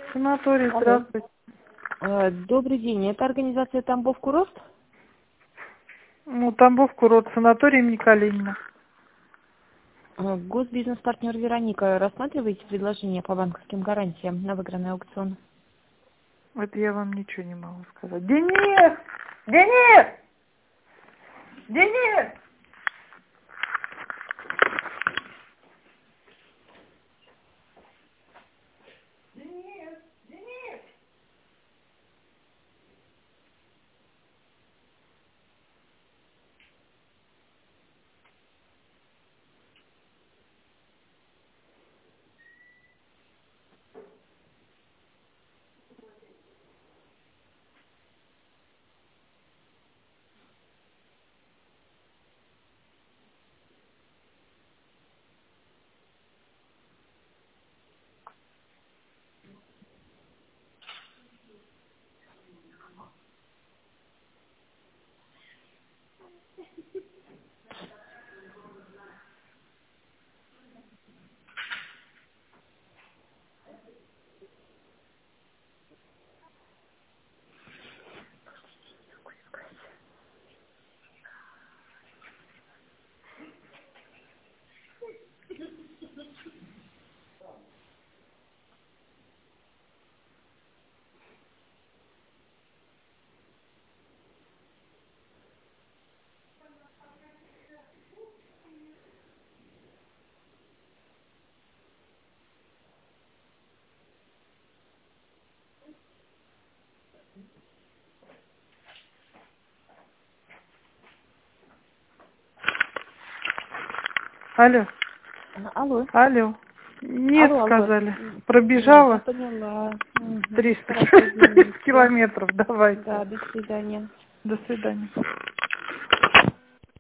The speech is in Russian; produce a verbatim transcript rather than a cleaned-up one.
Санаторий, Алло. здравствуйте. Э, Добрый день. Это организация Тамбов Курорт? Ну, Тамбов курорт, санаторий имени Калинина. Э, Госбизнес-партнер Вероника. Рассматриваете предложение по банковским гарантиям на выигранный аукцион? Это я вам ничего не могу сказать. Денис! Денис! Денис! Денис! Денис! Э, Алло, Алло. алло. Нет, Алло, алло. сказали. М, Нет, я Пробежала поняла. Мгм. триста Хорошо, извините. километров. Давайте. Да, до свидания. До свидания.